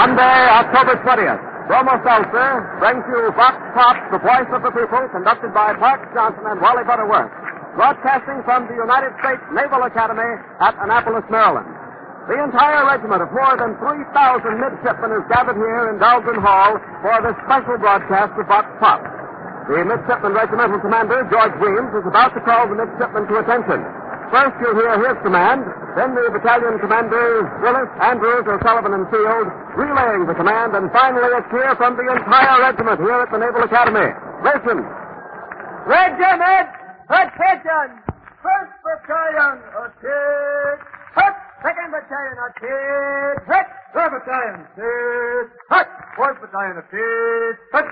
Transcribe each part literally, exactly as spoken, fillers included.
Monday, October twentieth. Bromo Seltzer brings you Vox Pop, the voice of the people, conducted by Parks Johnson and Wally Butterworth, broadcasting from the United States Naval Academy at Annapolis, Maryland. The entire regiment of more than three thousand midshipmen is gathered here in Dahlgren Hall for this special broadcast of Vox Pop. The midshipman regimental commander, George Weems, is about to call the midshipmen to attention. First, you'll hear his command, then the battalion commanders, Willis, Andrews, O'Sullivan, and Field, relaying the command, and finally a cheer from the entire regiment here at the Naval Academy. Listen. Regiment, attention! First battalion, attack! Hut! Second battalion, attack! Hut! Third battalion, attack! Hut! Fourth battalion, attack! Hut!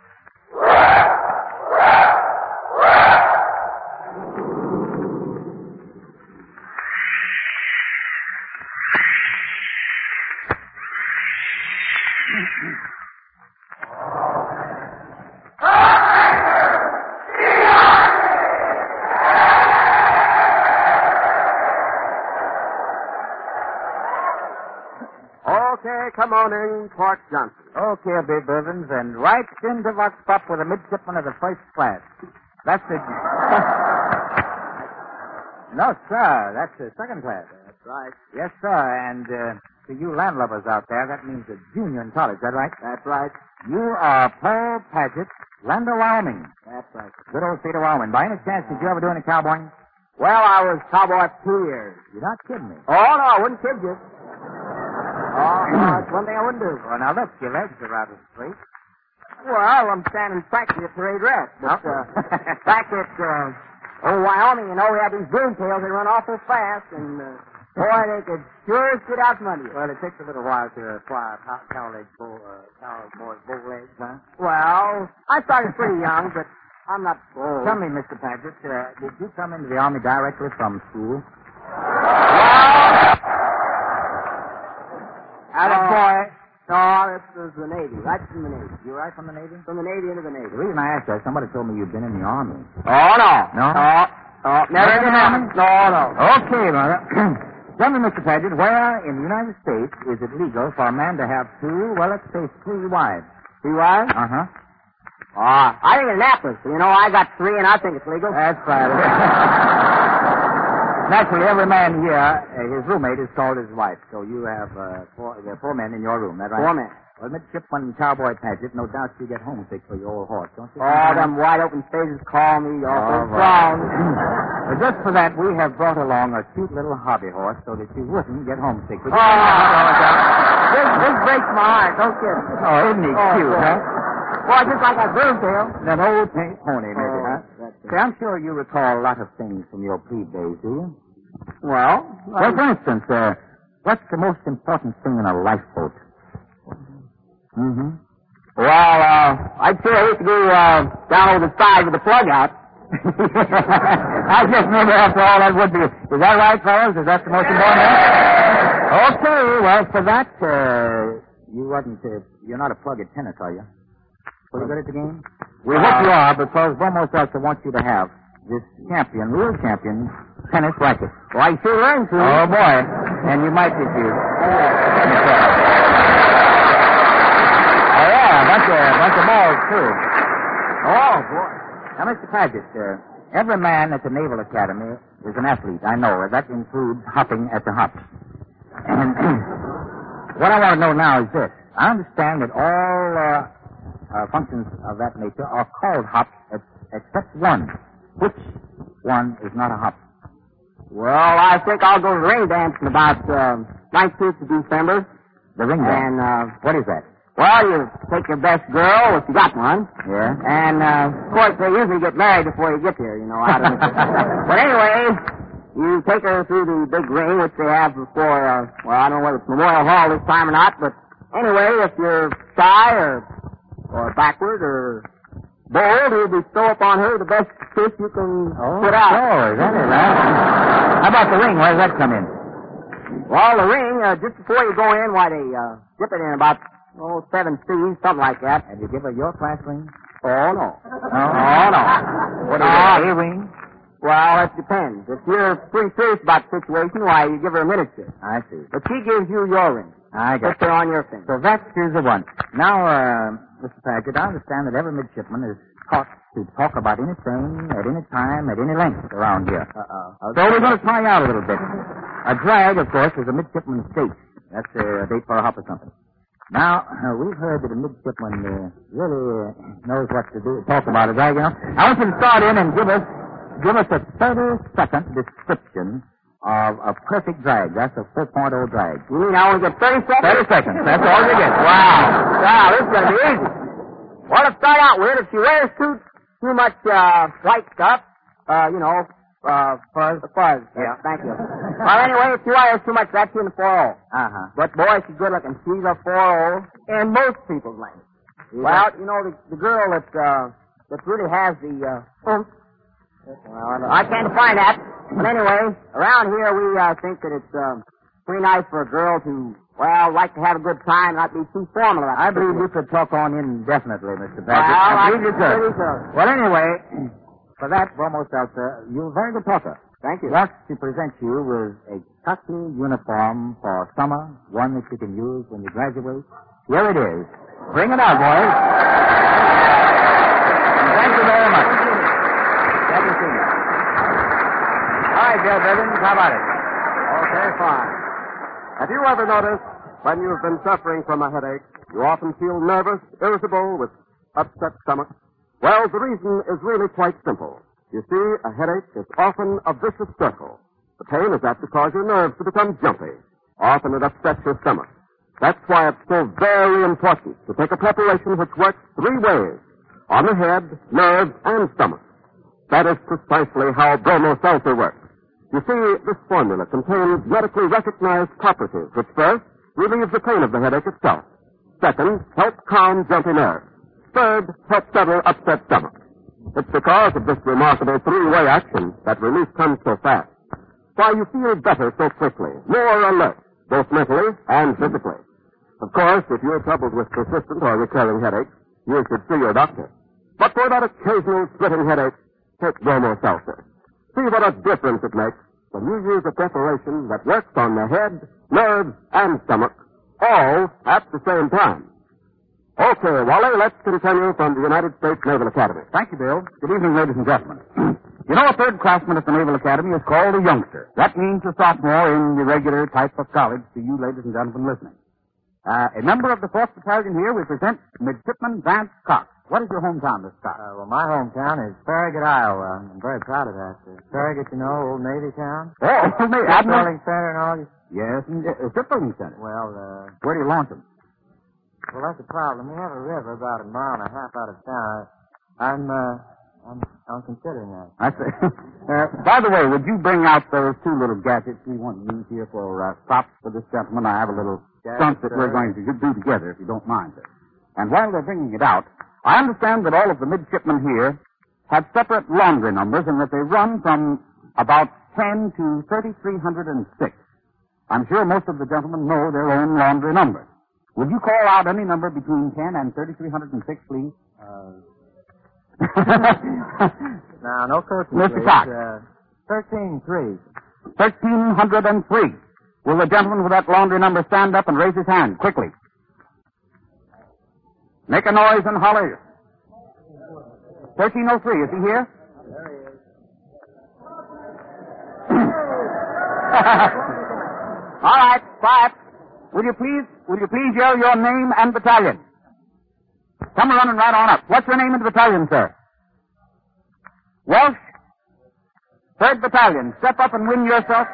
Okay, come on in, Parks Johnson. Okay, Big Bivens, and right into Vox Pop with a midshipman of the first class. That's the... No, sir, that's the second class. That's right. Yes, sir, and uh, to you landlubbers out there, that means a junior in college, is that right? That's right. You are Paul Paget, Lander, Wyoming. That's right. Good old state of Wyoming. By any chance, did you ever do any cowboying? Well, I was cowboy for two years. You're not kidding me. Oh, no, I wouldn't kid you. Oh, no, that's one thing I wouldn't do. Well, now, look, your legs are rather straight. Well, I'm standing practically at parade rest. But, uh, back at, uh, old Wyoming, you know, we had these broomtails. They run awful fast, and, uh, boy, they could sure get out from under you. Well, it takes a little while to acquire cow, cow legs, bow, uh, cowboy bow legs, huh? Well, I started pretty young, but I'm not old. Tell me, Mister Paget, uh, did you come into the Army directly from school? Well, Atta boy. No, this was the Navy, right from the Navy. You right from the Navy? From the Navy into the Navy. The reason I asked that, somebody told me you'd been in the Army. Oh, no. No? No. No, never in the Army. No, no. Okay, brother. Tell me, Mister Paget, where in the United States is it legal for a man to have two, well, let's say three wives? Three wives? Uh-huh. Oh, I think in Annapolis. You know, I got three, and I think it's legal. That's right. Naturally, every man here, uh, his roommate is called his wife. So you have uh, four, there are four men in your room, that right? Four men. Well, Midshipman Cowboy Paget, no doubt you get homesick for your old horse, don't you? Oh, them wide open spaces call me awful All strong. right. Well, just for that, we have brought along a cute little hobby horse so that you wouldn't get homesick. Oh, this, this breaks my heart. Don't kid. Oh, isn't he Oh, cute, boy. huh? Boy, just like that broomtail. That old pink pony, maybe, Oh, huh? that's it. Say, I'm sure you recall a lot of things from your plebe days, do you? Well, Well, for instance, uh, what's the most important thing in a lifeboat? Mm-hmm. Well, uh, I'd say I used to go uh, down over the side with the plug out. I just maybe after all that would be. Is that right, fellas? Is that the most important thing? Okay, well, for that, uh, you wasn't, uh, you're not a plug at tennis, are you? Pretty good at the game? We Uh, hope you are, because Bromo Seltzer wants you to have this champion, real champion, tennis racket. Well, I sure learned to. Oh, boy. And you might refuse. Oh, yeah, a bunch of, a bunch of balls, too. Oh, boy. Now, Mister Paget, uh, every man at the Naval Academy is an athlete, I know. That includes hopping at the hops. And what I want to know now is this. I understand that all uh, uh, functions of that nature are called hops except one. Which one is not a hop? Well, I think I'll go to the ring dance in about uh, nineteenth of December. The ring dance? And, uh, What is that? well, you take your best girl, if you got one. Yeah? And, uh, of course, they usually get married before you get there, you know. Out of but anyway, you take her through the big ring, which they have before, uh, well, I don't know whether it's Memorial Hall this time or not, but anyway, if you're shy or, or backward or bold, he'll bestow upon her the best kiss you can Oh, put out. Oh, is that it, huh? How about the ring? Where does that come in? Well, the ring, uh, just before you go in, why, they uh, dip it in about, oh, seven C's, something like that. Have you given her your class ring? Oh, no. Oh, Oh, no. What is Uh, it, a ring? Well, it depends. If you're pretty serious about the situation, why, you give her a miniature. I see. But she gives you your ring. I got Put it on your finger. So that is the one. Now, uh, Mister Paget, I understand that every midshipman is taught to talk about anything, at any time, at any length around here. Uh-oh. So we're going to try out a little bit. A drag, of course, is a midshipman's date. That's a date for a hop or something. Now, uh, we've heard that a midshipman uh, really uh, knows what to do, talk about a drag, you know. I want you to start in and give us, give us a thirty-second description of a perfect drag. That's a four point oh drag. You mean I only get thirty seconds? thirty seconds. That's all you get. Wow. Wow, this is going to be easy. Well, to start out with, if she wears too too much uh, white stuff, uh, you know, uh, fuzz. Fuzz. Yeah. Thank you. Well, anyway, if she wears too much, that's in the four oh. Uh-huh. But, boy, she's good looking. She's a four oh in most people's language. Well, you know, the, the girl that, uh, that really has the, uh, oomph. Well, I can't define that. But anyway, around here we, uh, think that it's, uh, pretty nice for a girl to, well, like to have a good time, not be too formal about it. I believe you could talk on indefinitely, Mister Well, Paget. I believe you really could. could. Well, anyway, for that, Bromo Seltzer, you're a very good talker. Thank you. Thus, to present you with a Cockney uniform for summer, one that you can use when you graduate. Here it is. Bring it out, boys. Thank you very much. Glad to see you. All right, Joe Bivens, how about it? Okay, fine. Have you ever noticed when you've been suffering from a headache, you often feel nervous, irritable, with upset stomach? Well, the reason is really quite simple. You see, a headache is often a vicious circle. The pain is apt to cause your nerves to become jumpy. Often it upsets your stomach. That's why it's so very important to take a preparation which works three ways: on the head, nerves, and stomach. That is precisely how Bromo Seltzer works. You see, this formula contains medically recognized properties which first relieve the pain of the headache itself. Second, help calm jumpy nerves. Third, help settle upset stomach. It's because of this remarkable three-way action that relief comes so fast. Why you feel better so quickly, more alert, both mentally and physically. Of course, if you're troubled with persistent or recurring headaches, you should see your doctor. But for that occasional splitting headache, take Bromo Seltzer. See what a difference it makes when you use a preparation that works on the head, nerves, and stomach, all at the same time. Okay, Wally, let's continue from the United States Naval Academy. Thank you, Bill. Good evening, ladies and gentlemen. You know, a third classman at the Naval Academy is called a youngster. That means a sophomore in the regular type of college to you, ladies and gentlemen, listening. Uh, a member of the fourth Battalion here, we present Midshipman Vance Cox. What is your hometown, Mister Cox? Uh, well, my hometown is Farragut, Iowa. I'm very proud of that. Uh, Farragut, you know, old Navy town. Oh, Old Navy. Admiral. Shipbuilding center and all. Yes, and, uh, shipbuilding center. Well, uh, Where do you launch them? well, that's the problem. We have a river about a mile and a half out of town. I'm, uh, I'm, I'm considering that. I see. Uh, by the way, would you bring out those two little gadgets we want to use here for uh, props for this gentleman? I have a little stunt that we're going to do together, if you don't mind, sir. And while they're bringing it out, I understand that all of the midshipmen here have separate laundry numbers and that they run from about ten to thirty-three hundred six. I'm sure most of the gentlemen know their own laundry number. Would you call out any number between ten and thirty-three hundred six, please? Uh, now, no coaching, Mister please. Cox. Uh, thirteen three. thirteen hundred three. Will the gentleman with that laundry number stand up and raise his hand quickly? Make a noise and holler. thirteen oh three, is he here? There he is. All right, quiet. Will you please, will you please yell your name and battalion? Come running right on up. What's your name and battalion, sir? Welsh? Third Battalion. Step up and win yourself.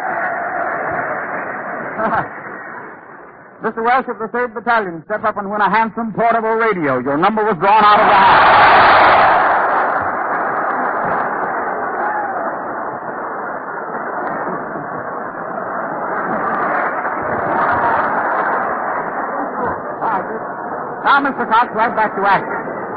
Mister Welsh of the Third Battalion, step up and win a handsome portable radio. Your number was drawn out of the hat. Now, Mister Cox, right back to action.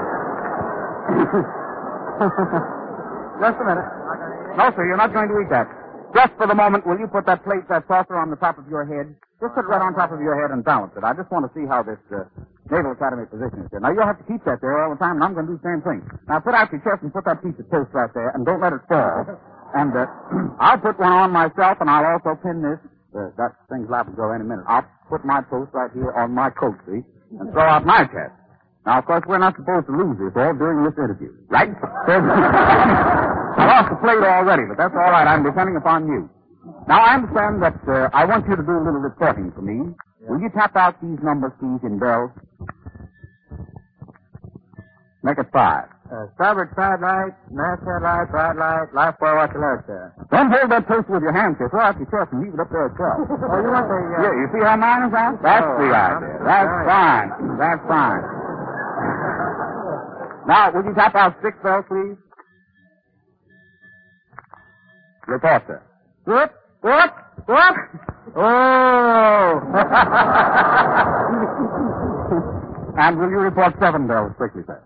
Just a minute. No, sir, you're not going to eat that. Just for the moment, will you put that plate, that saucer on the top of your head? Just put that on top of your head and balance it. I just want to see how this uh, Naval Academy position is there. Now, you'll have to keep that there all the time, and I'm going to do the same thing. Now, put out your chest and put that piece of toast right there, and don't let it fall. And uh, I'll put one on myself, and I'll also pin this. Uh, that thing's liable to go any minute. I'll put my toast right here on my coat, see, and throw out my chest. Now, of course, we're not supposed to lose this all during this interview, right? I lost the plate already, but that's all right. I'm depending upon you. Now, I understand that uh, I want you to do a little reporting for me. Yeah. Will you tap out these numbers, please, in bells? Make it five. Uh, starboard side light, masthead light, bright light, life buoy, watch alert, sir. Don't hold that toast with your hand, sir. Throw out your chest and leave it up there itself. Oh, you want the... Uh... Yeah, you see how mine is out? That's oh, the idea. That's right. fine. That's fine. Now, would you tap out six bells, please? Report, sir. Whoop, whoop, whoop. Oh! And will you report seven bells quickly, sir?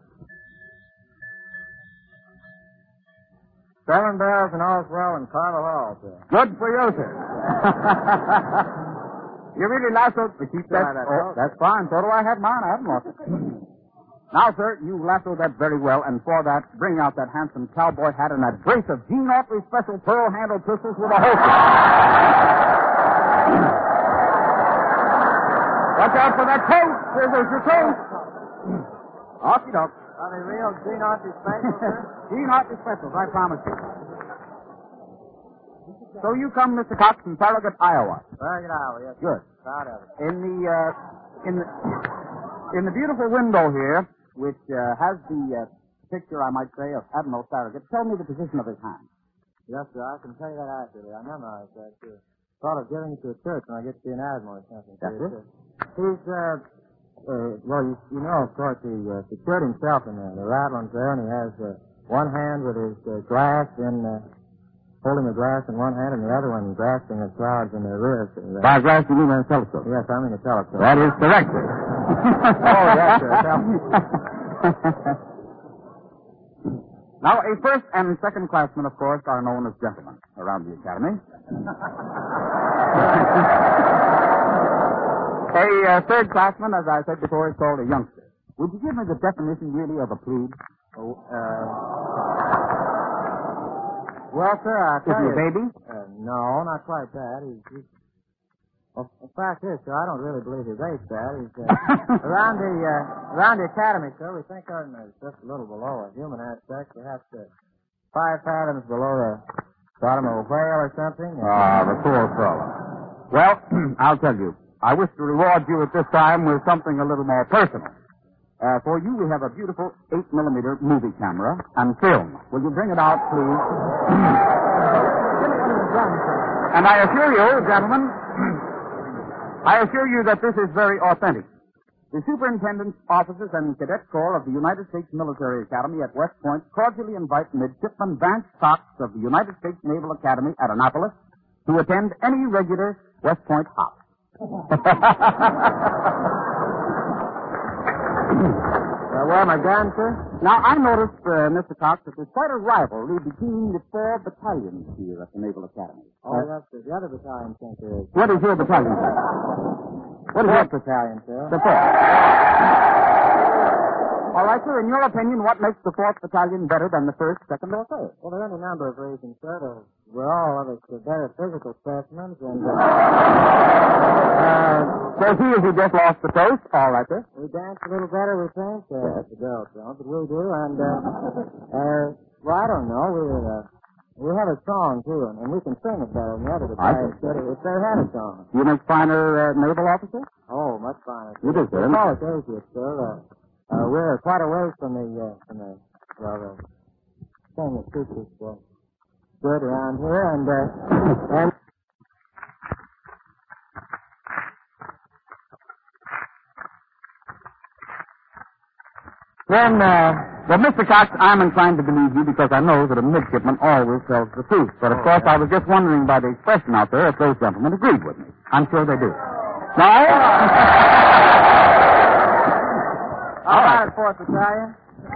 Seven bells and all's well in Carnival Hall, sir. Good for you, sir. You really lassoed to keep that. Right, Oh, that's fine. So do I have mine. I haven't lost it. Now, sir, you lassoed that very well, and for that, bring out that handsome cowboy hat and that brace of Gene Autry special pearl-handled pistols with a holster. Watch out for that coat. There's your coat. Off you doke. Are they real Gene Autry specials, sir? Gene Autry specials, I promise you. So you come, Mister Cox, from Farragut, Iowa. Farragut, Iowa, yes. Good. Proud of it. In the, uh, in the, in the beautiful window here, which, uh, has the, uh, picture, I might say, of Admiral Farragut, tell me the position of his hand. Yes, sir, I can tell you that accurately. I memorized that, too. Thought of giving it to a church when I get to be an admiral or something. That's it. He's, uh, uh, well, you, you know, of course, he uh, secured himself in there. The rattlin's there, and he has uh, one hand with his uh, glass in, uh, holding the glass in one hand, and the other one grasping the clouds in the rear. Uh, By glass, you mean a telescope? yes, I mean a telescope. That is correct, sir. Oh, yes, sir. Now, a first and second classman, of course, are known as gentlemen around the academy. A uh, third classman, as I said before, is called a youngster. Would you give me the definition, really, of a plebe? Oh, uh, well, sir, I Is tell he you... a baby? Uh, no, not quite that. He's... he's well, the fact is, sir, I don't really believe his age that. He's, uh, around the, uh, around the academy, sir, we think of him as just a little below a human aspect, perhaps uh, five fathoms below the bottom of a whale or something. Ah, the poor fellow. Well, I'll tell you. I wish to reward you at this time with something a little more personal. Uh, for you, we have a beautiful eight millimeter movie camera and film. Will you bring it out, please? And I assure you, gentlemen, I assure you that this is very authentic. The superintendent's officers and cadet corps of the United States Military Academy at West Point cordially invite Midshipman Vance Cox of the United States Naval Academy at Annapolis to attend any regular West Point hop. Uh, well, my gun, sir? Now, I noticed, uh, Mister Cox, that there's quite a rivalry between the four battalions here at the Naval Academy. Oh, uh, yes, sir. The other battalion, sir, is... What is your battalion, sir? What is Fourth your battalion, sir? The fourth. All right, sir. In your opinion, what makes the fourth battalion better than the first, second, or third? Well, there are any number of reasons, sir. The, we're all of us the better physical specimens, and... Uh, uh, so he is who just lost the toast. All right, sir. we dance a little better, we think. Uh, the girls don't, but we do. And, uh, uh, well, I don't know. We, uh, we have a song, too, and, and we can sing it better than the other battalions could if they had a song. You make finer uh, naval officer? Oh, much finer. You do, sir. We call us atheists, sir. Uh, uh, we're quite a ways from the, uh, from the, well, the thing that keeps us uh, good around here, and, uh, and... Then, uh, well, Mister Cox, I'm inclined to believe you because I know that a midshipman always tells the truth. But, of Oh, course, yeah. I was just wondering by the expression out there if those gentlemen agreed with me. I'm sure they do. No? All right, fourth battalion.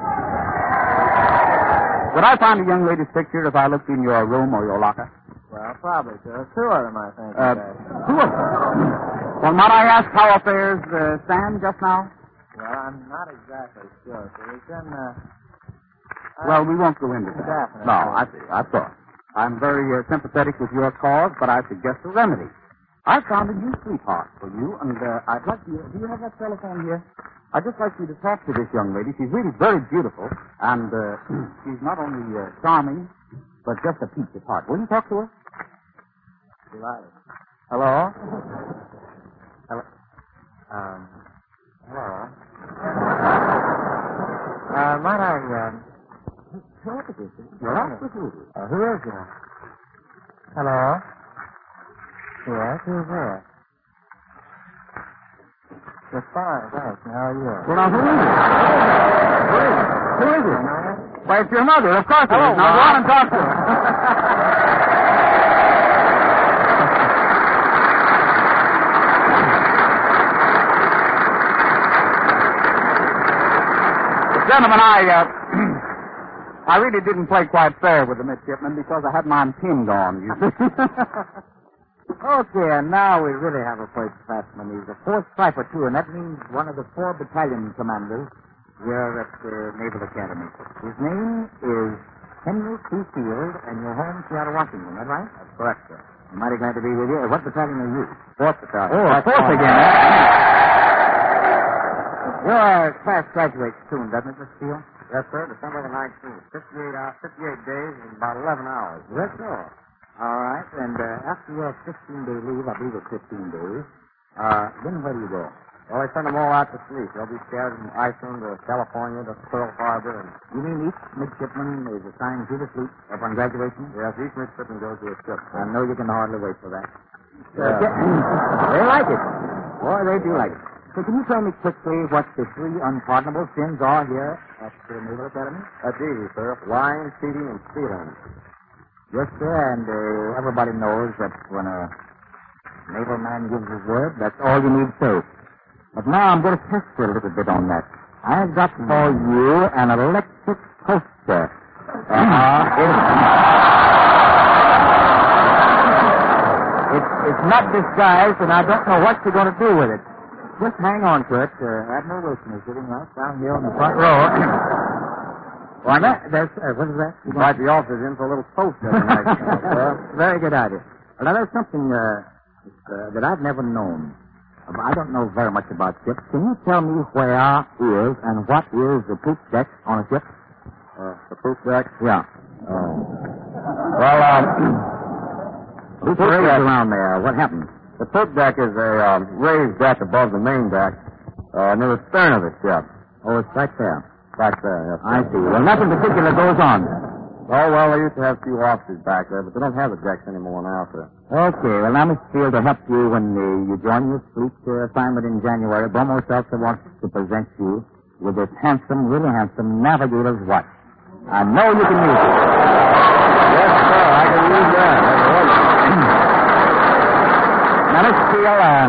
Would I find a young lady's picture if I looked in your room or your locker? Well, probably, sir. Two of them, I think. Uh, today. two of them. Well, might I ask how affairs uh, stand just now? Well, I'm not exactly sure, sir. We've been, uh... Well, we won't go into that. Definitely. No, I see. I thought. I'm very uh, sympathetic with your cause, but I suggest a remedy. I found a new sweetheart for you, and uh, I'd like you... Do you have that telephone here? I'd just like you to talk to this young lady. She's really very beautiful, and uh, she's not only uh, charming, but just a peach of heart. Will you talk to her? Delighted. Hello? Hello? Um, hello? Uh, might I, um... What is this? Well, that's with you. Uh, who is it? Hello? Yes, who's there? Just fine, thanks. How are you? Well, now, who is it? Who is it? Who is it? Why, it's your mother, of course it Hello, is. Now, go on and talk to her. Gentlemen, I, uh, I really didn't play quite fair with the midshipman because I had mine pinned on, you see. Okay, and now we really have a first classman. He's a fourth striper, too, and that means one of the four battalion commanders here at the Naval Academy. His name is Henry C. Field, and you're home Seattle, Washington, is that right? That's correct, sir. I'm mighty glad to be with you. What battalion are you? Fourth battalion. Oh, That's fourth fine. again, huh? Your class graduates soon, doesn't it, Mister Field? Yes, sir. December the nineteenth. fifty-eight, hours, fifty-eight days and about eleven hours. Yes, sir. All right, and uh, after your fifteen-day leave, I believe it's fifteen days, uh, then where do you go? Well, they send them all out to sleep. They'll be scattered from Iceland to California to Pearl Harbor. And You mean each midshipman is assigned to the fleet upon graduation? yes, each midshipman goes to a ship. I know you can hardly wait for that. Yeah. They like it. Boy, they do like it. So can you tell me quickly what the three unpardonable sins are here at the Naval Academy? That's easy, sir. Lying, cheating, and stealing. Yes, sir, and uh, everybody knows that when a naval man gives his word, that's all you need to say. But now I'm going to test you a little bit on that. I've got for you an electric toaster. Uh-huh. It's, it's, it's not disguised, and I don't know what you're going to do with it. Just hang on to it. Uh, Admiral Wilson is sitting right down here on the front row. Why, that, that's, uh, what is that? You invite the officers in for a little toast every night. Well, very good idea. Well, now, there's something uh, uh, that I've never known. Uh, I don't know very much about ships. Can you tell me where is and what is the poop deck on a ship? Uh, the poop deck? Yeah. Oh. Well, um, Who parades around there? What happened? the poop deck is a um, raised deck above the main deck, uh, near the stern of the ship. Oh, it's right there. Back there, yes. I see. Well, nothing particular goes on. Oh, well, they used to have a few officers back there, but they don't have the decks anymore now, sir. Okay, well, now, Mister Field, to help you when uh, you join your fleet uh, assignment in January, Bromo Seltzer wants to present you with this handsome, really handsome navigator's watch. I know you can use it. Yes, sir, I can use that. Now, Mister Field, uh,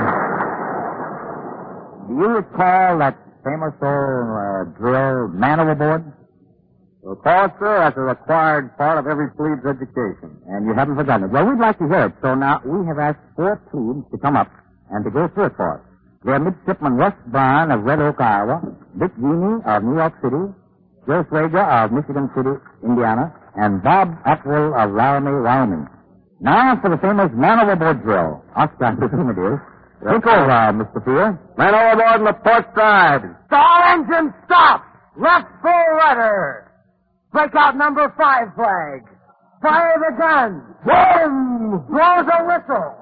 do you recall that famous old uh, drill, man overboard? Of course, sir, that's a required part of every plebes education. And you haven't forgotten it. Well, we'd like to hear it. So now we have asked four plebes to come up and to go through it for us. They're Midshipman Russ Brown of Red Oak, Iowa, Dick Genie of New York City, Joe Swager of Michigan City, Indiana, and Bob Atwell of Laramie, Wyoming. Now for the famous man overboard drill. Oscar, I presume it is. Think over, Mister Field. Man overboard on the port side. Stall engine, stop! Left full rudder! Break out number five flag. Fire the gun. Boom! Blows a whistle.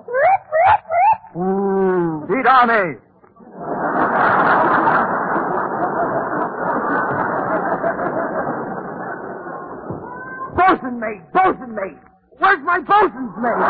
Ooh. Beat Army. Bosun mate, bosun mate. Where's my bosun's mate?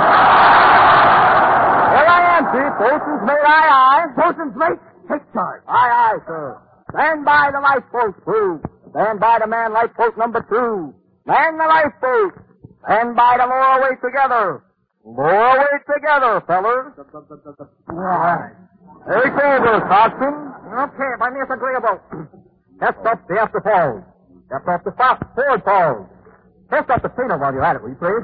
Here I am, Chief. Bosun's mate, aye, aye. Bosun's mate, take charge. Aye, aye, sir. Stand by the lifeboat crew. Stand by the man lifeboat number two. Man the lifeboat. Stand by to lower away together. Lower away together, fellers. Right. Very cool, Coxswain. Okay, by me it's agreeable. Test up the after falls. Test up the stop forward falls. Test up the signal while you're at it, will you please?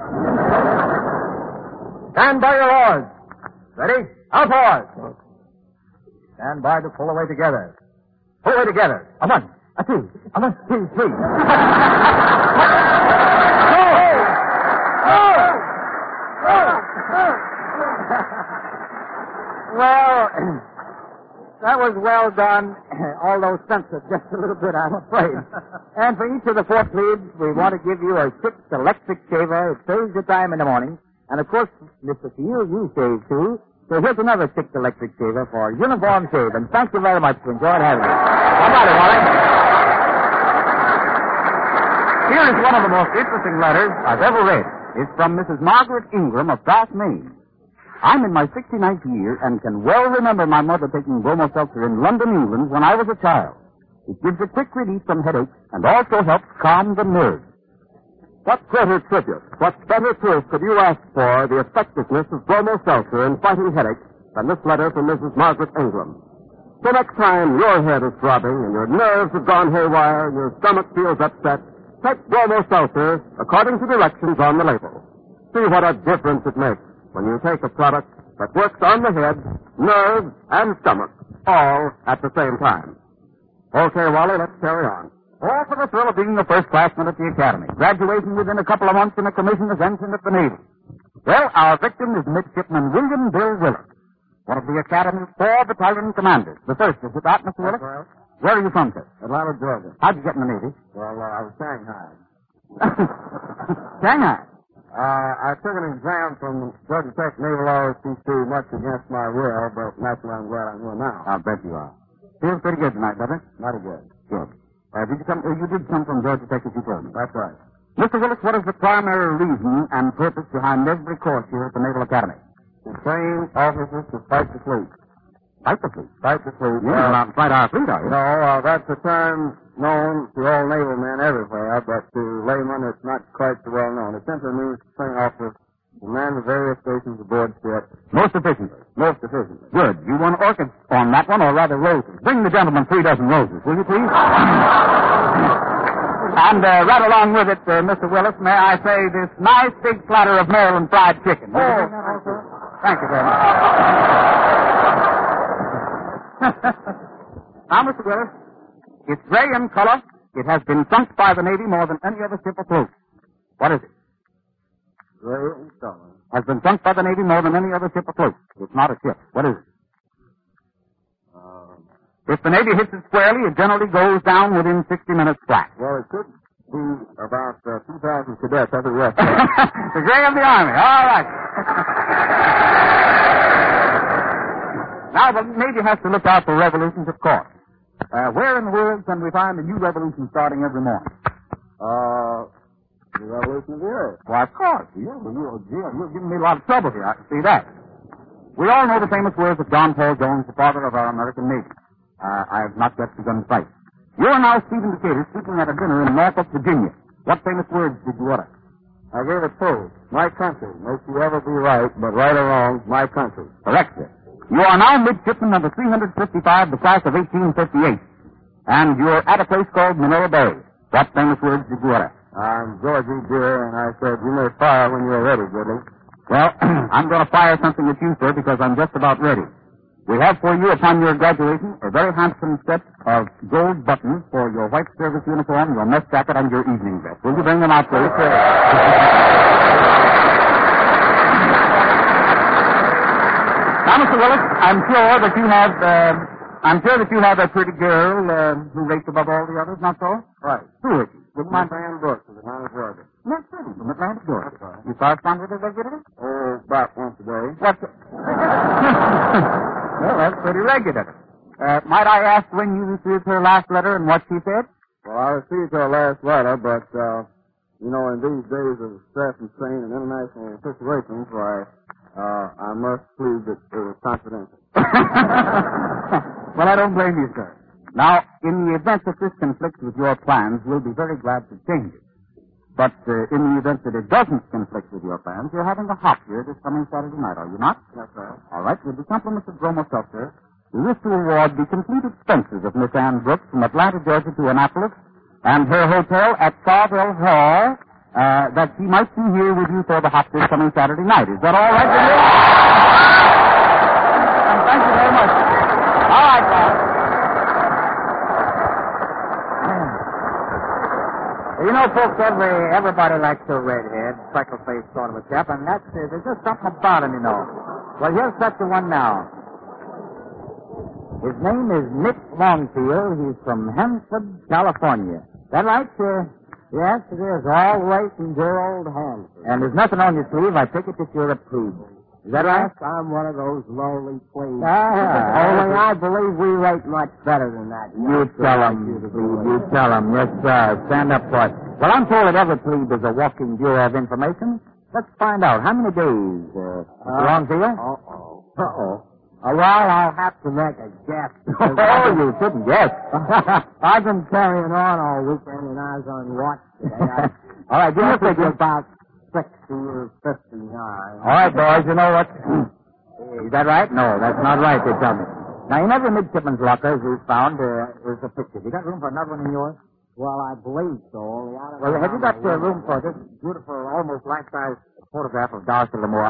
Stand by your oars. Ready? Out oars. Stand by to pull away together. Pull away together. A one, a two, a one, two, three. Well, that was well done, although censored just a little bit, I'm afraid. And for each of the four plebes, we want to give you a sixth electric shaver. It saves your time in the morning. And, of course, Mister Field, you shave, too. So here's another sixth electric shaver for uniform shave. And thank you very much. We enjoyed having you. Bye-bye, Wally. Here is one of the most interesting letters I've ever read. It's from Missus Margaret Ingram of Bath, Maine. I'm in my sixty-ninth year and can well remember my mother taking Bromo Seltzer in London, England when I was a child. It gives a quick relief from headaches and also helps calm the nerves. What greater tribute, what better proof could you ask for the effectiveness of Bromo Seltzer in fighting headaches than this letter from Missus Margaret Ingram? So next time your head is throbbing and your nerves have gone haywire and your stomach feels upset, take Bromo Seltzer according to directions on the label. See what a difference it makes when you take a product that works on the head, nerves, and stomach, all at the same time. Okay, Wally, let's carry on. All for the thrill of being a first-classman at the Academy. Graduation within a couple of months and a commission as ensign at the Navy. Well, our victim is Midshipman William Bill Willis, one of the Academy's four battalion commanders. The first, is it that, Mister Willis? Right. Where are you from, sir? Atlanta, Georgia. How'd you get in the Navy? Well, uh, I was Shanghai. Shanghai. Uh, I took an exam from Georgia Tech Naval R O C C much against my will, but naturally I'm glad I'm here now. I'll bet you are. Feels pretty good tonight, brother. Mighty good. Good. Uh, did you come, uh, you did come from Georgia Tech, as you told me. That's right. Mister Willis, what is the primary reason and purpose behind every course here at the Naval Academy? To train officers to fight the fleet. Fight the fleet. Fight the fleet. You're not out to fight our fleet, are you? No, uh, that's a term known to all naval men everywhere, but to laymen it's not quite so well known. It simply means to train officers to man the various stations aboard ship. Most efficiently. Most efficiently. Good. You want orchids on that one, or rather roses? Bring the gentleman three dozen roses, will you, please? And uh, right along with it, uh, Mister Willis, may I say this nice big platter of Maryland fried chicken. Will you bring that also? Thank you very much. Now, Mister Willis, it's gray in color. It has been sunk by the Navy more than any other ship afloat. What is it? Gray and color. Has been sunk by the Navy more than any other ship afloat. It's not a ship. What is it? Um, If the Navy hits it squarely, it generally goes down within sixty minutes flat. well, it could be about uh, two thousand cadets every rest. The gray of the Army. All right. Now, the Navy has to look out for revolutions, of course. Uh, where in the world can we find a new revolution starting every morning? uh, the revolution of the earth. Why, of course. You, you, you, you're giving me a lot of trouble here. I can see that. We all know the famous words of John Paul Jones, the father of our American Navy. Uh, I have not yet begun to fight. You are now Stephen Decatur speaking at a dinner in Norfolk, Virginia. What famous words did you utter? I gave it full. My country. Makes you ever be right, but right or wrong, my country. Correct, sir. You are now midshipman number three hundred fifty-five, the class of eighteen fifty-eight. And you're at a place called Manila Bay. What famous words did you utter? I'm Georgie, dear, and I said, you may fire when you're ready, Goodley. Well, I'm going to fire something at you, sir, because I'm just about ready. We have for you, upon your graduation, a very handsome set of gold buttons for your white service uniform, your mess jacket, and your evening dress. Will you bring them out, please? Now, Mister Willis, I'm sure that you have, uh, I'm sure that you have a pretty girl uh, who rates above all the others, not so? Right. Who is she? Wouldn't mind. Diane Brooks of Atlanta, Georgia. Not pretty, from Atlanta, Georgia. You correspond with her regularly? Oh, about once a day. What's it? Well, that's pretty regular. Uh, might I ask when you received her last letter and what she said? Well, I received her last letter, but, uh, you know, in these days of stress and strain and international situations, why, uh, I must plead that it was confidential. Well, I don't blame you, sir. Now, in the event that this conflicts with your plans, we'll be very glad to change it. But uh, in the event that it doesn't conflict with your plans, you're having a hop here this coming Saturday night, are you not? That's right. All right. With the compliments of Bromo Seltzer, we wish to award the complete expenses of Miss Ann Brooks from Atlanta, Georgia to Annapolis, and her hotel at Sarville Hall, uh, that she might be here with you for the hop this coming Saturday night. Is that all right with you? Thank you very much. All right, guys. You know, folks, every, everybody likes a redhead, freckle-faced sort of a chap, and that's, uh, there's just something about him, you know. Well, here's such a one now. His name is Nick Longfield. He's from Hanford, California. Is that right, sir? Yes, it is. All the way from dear old Hanford. And there's nothing on your sleeve. I take it that you're a plebe. Is that right? Yes, I'm one of those lowly plebes. Ah, Only I believe we rate much better than that. You tell him, plebe. You tell him. Yes, sir. Stand up for it. Well, I'm told that every plebe is a walking bureau of information. Let's find out. How many days, uh, Mister Uh, Longfield? Uh-oh. Uh-oh. Uh, well, I'll have to make a guess. Oh, you shouldn't guess. I've been carrying on all weekend, and I was on watch today. I, All right, give me a I think figure. about sixty or fifty-nine. All right, boys, you know what? Is that right? No, that's not right, they tell me. Now, in every midshipman's locker, as we've found, uh, is a picture. You got room for another one in yours? Well, I believe so. Only I don't Well, know have you how got many uh, room for this beautiful, almost life-size photograph of Darcy Lamore?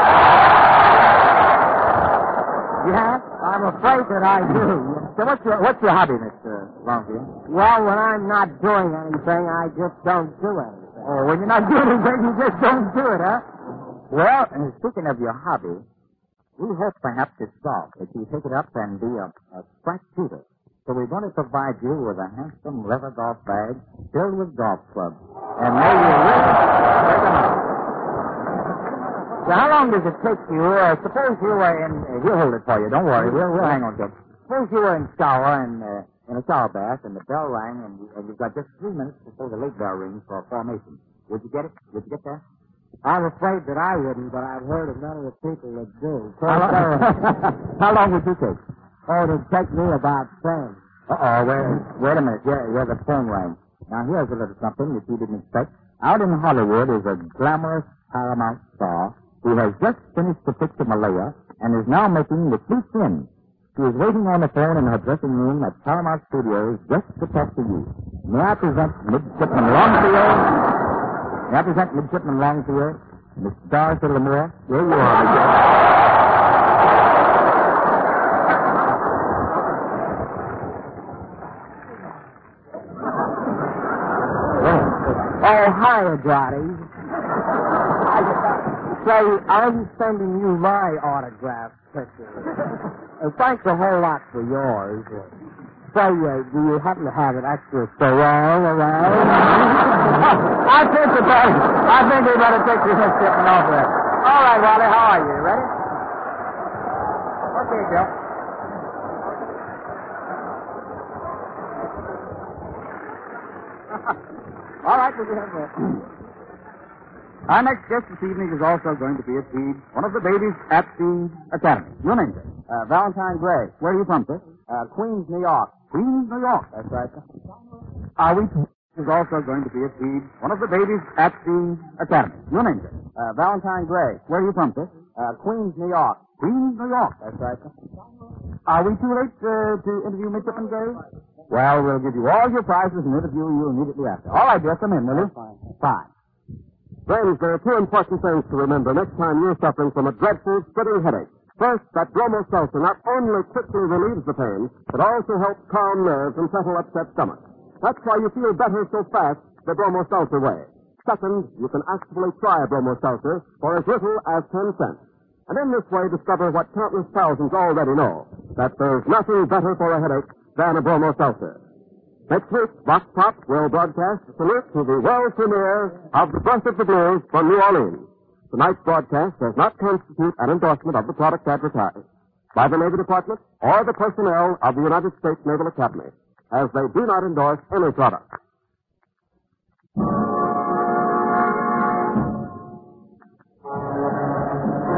You have? I'm afraid that I do. So what's your, what's your hobby, Mister Longfield? Well, when I'm not doing anything, I just don't do anything. Oh, when you're not doing anything, you just don't do it, huh? Well, uh, speaking of your hobby, we hope perhaps it's golf, that you take it up and be a, a crack shooter. So we're going to provide you with a handsome leather golf bag filled with golf clubs. And may you really take them out. So how long does it take you, uh, suppose you were in, uh, we'll hold it for you, don't worry, we'll, we'll hang on to it. Suppose you were in shower and, uh, in a shower bath and the bell rang and, you, and you've got just three minutes before the late bell rings for a formation. Would you get it? Would you get that? I'm afraid that I wouldn't, but I've heard of many of the people that do. So How long, how long would you take? Oh, it'd take me about ten. Uh-oh, wait, wait a minute. Yeah, yeah, the phone rang. Now, here's a little something that you didn't expect. Out in Hollywood is a glamorous Paramount star who has just finished the picture Malaya and is now making the two twins. She is waiting on the phone in her dressing room at Paramount Studios just to talk to you. May I present Midshipman Longfield? May I present Midshipman Longfield? Miss Darcy Lamore? Here you are, Miss. Oh, hiya, Dottie. Say, I'm sending you my autograph picture. Uh, thanks a whole lot for yours. Uh, say, uh, do you happen to have an extra sarong around? I think we better, I think we better take your midshipman off there. All right, Wally, how are you? Ready? Okay, Joe. All right, we'll have that. Our next guest this evening is also going to be a Tweed, one of the babies at the Academy. Your name, sir? Uh, Valentine Gray. Where are you from, sir? Uh, Queens, New York. Queens, New York. That's right, sir. Are we is also going to be a Tweed, one of the babies at the Academy. Your name, sir? Uh, Valentine Gray. Where are you from, sir? Uh, Queens, New York. Queens, New York. That's right, sir. Are we too late uh, to interview Midshipman Gray? Well, we'll give you all your prizes and interview you immediately after. All right, dear, come in, will you? Fine. Fine. Friends, there are two important things to remember next time you're suffering from a dreadful, splitting headache. First, that Bromo Seltzer not only quickly relieves the pain, but also helps calm nerves and settle upset stomach. That's why you feel better so fast the Bromo Seltzer way. Second, you can actually try Bromo Seltzer for as little as ten cents. And in this way, discover what countless thousands already know, that there's nothing better for a headache than a Bromo Seltzer. Next week, Vox Pop will broadcast a salute to the world premiere of The Brush of the Blues from New Orleans. Tonight's broadcast does not constitute an endorsement of the product advertised by the Navy Department or the personnel of the United States Naval Academy, as they do not endorse any product.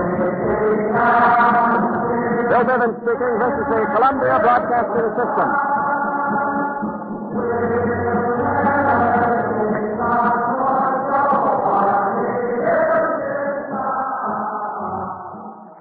Bill Bivens speaking. This is the Columbia Broadcasting System.